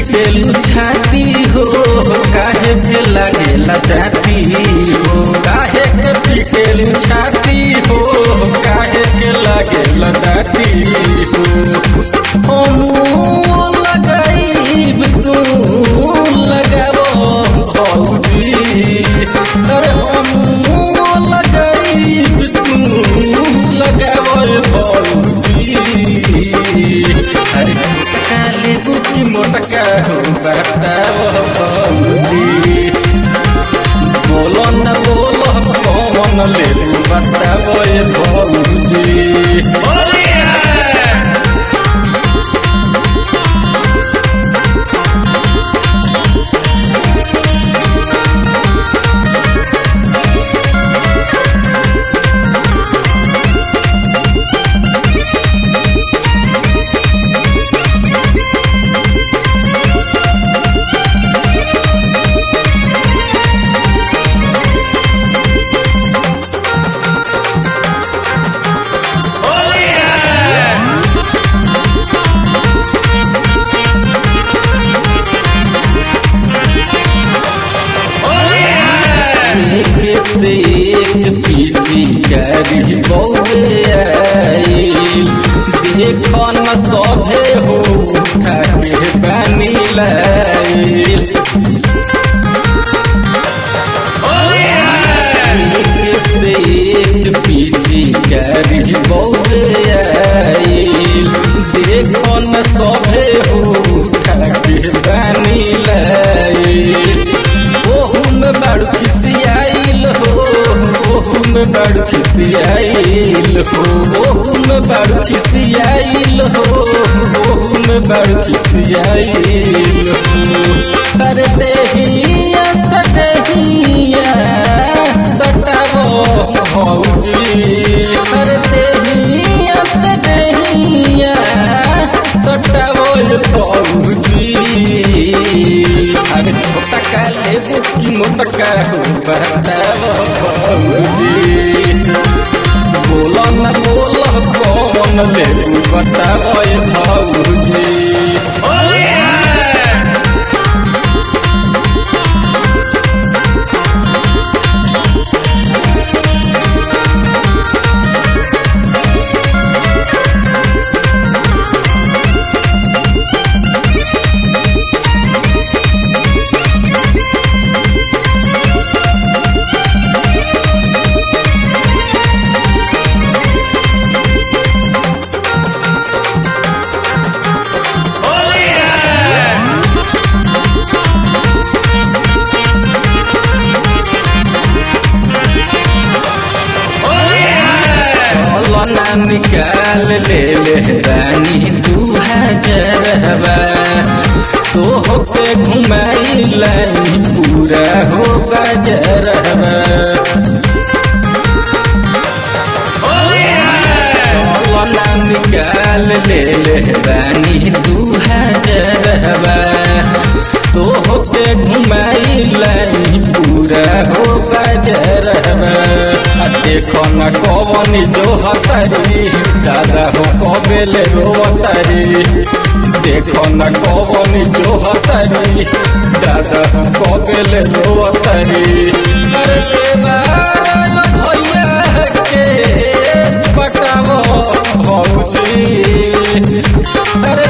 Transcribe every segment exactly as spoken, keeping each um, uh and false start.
पीटेलू छाती हो काहे के लागेला जाती हो काहे के पीटेलू छाती हो काहे के लागेला जाती हो हम लगाईब तू लगाबो भौजी अरे हम लगाईब तू लगाबो भौजी अरे काले बुकी मोटका हो बताओ भौजी बोलो न बोलो कौन ले तू बताओ भौजी से एक पीछी करी बौले आई देखो न सोझे हो खाके पानी लाई एक से एक पीछी करी बौले आई देखो न सोझे हो खाके पानी लाई ओहू में बड़ खिसियाइल हो ओहू में बड़ खिसियाइल हो ओहू में बड़ खिसियाइल हो ओहू में बड़ खिसियाइल हो अरे देहिया सटहिया सटावो भौजी अरे देहिया सटहिया सटावो भौजी अरे मोटका ले बुकी मोटका हो बताओ भौजी बोलो न बोलो कौन ले तू बताओ भौजी निकाल ले ले रानी दू हजरवा तो होके घुमाई लाई पूरा हो बजरवा निकाल ले ले रानी दू हजरवा तो होके घुमाई लाई पूरा हो बजरवा देखो न कौन जो हतरी दादा हो कबेल रोवतरी देखो न कौन जो हतरी दादा हो कबेल रोवतरी अरे भैया के पटावो भौजी अरे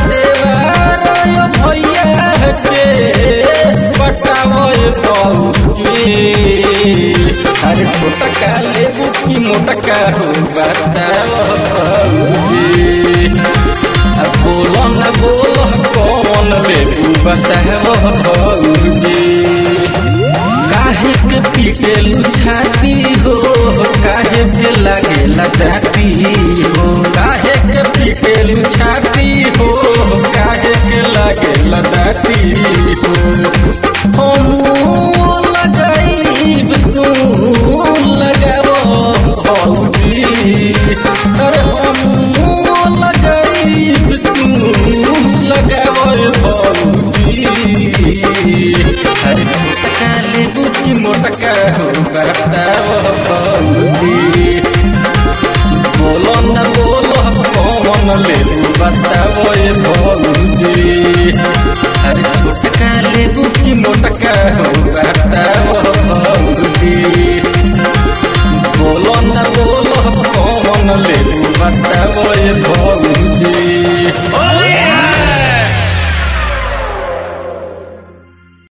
भैया के पटावो भौजी अरे मोटका ले बुकी मोटका हो बताओ भौजी बोलो न बोलो कौन ले तू बताओ भौजी काहे के पीटेलू छाती हो काहे के लागेला जाती हो काहे के पीटेलू छाती हो काहे के लागेला जाती हो हम लगाईब तू लगाबो भौजी अरे हम लगाईब तू लगाबो भौजी अरे काले बुकी मोटका हो बताओ भौजी बोलो न बोलो कौन ले तू बताओ भौजी अरे छोटका लेबू की मोटका हो